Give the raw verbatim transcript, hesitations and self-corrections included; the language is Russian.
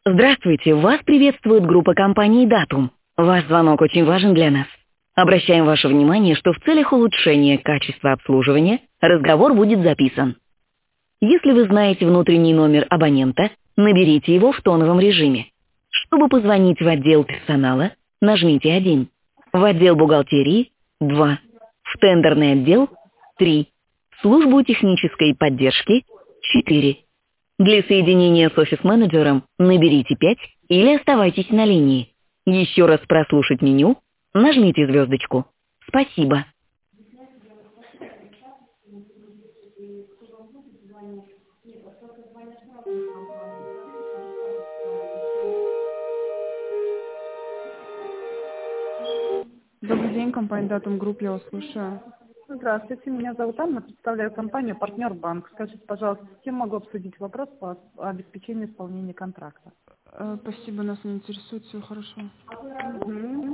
Здравствуйте, вас приветствует группа компании «Датум». Ваш звонок очень важен для нас. Обращаем ваше внимание, что в целях улучшения качества обслуживания разговор будет записан. Если вы знаете внутренний номер абонента, наберите его в тоновом режиме. Чтобы позвонить в отдел персонала, нажмите один. В отдел бухгалтерии – два. В тендерный отдел – три. В службу технической поддержки – четыре. Для соединения с офис-менеджером наберите пять или оставайтесь на линии. Еще раз прослушать меню, нажмите звездочку. Спасибо. Добрый день, компания Datum Group, я вас слушаю. Здравствуйте, меня зовут Анна, представляю компанию «Партнер Банк». Скажите, пожалуйста, с кем могу обсудить вопрос по обеспечению исполнения контракта? Э, Спасибо, нас не интересует, все хорошо. Мгм.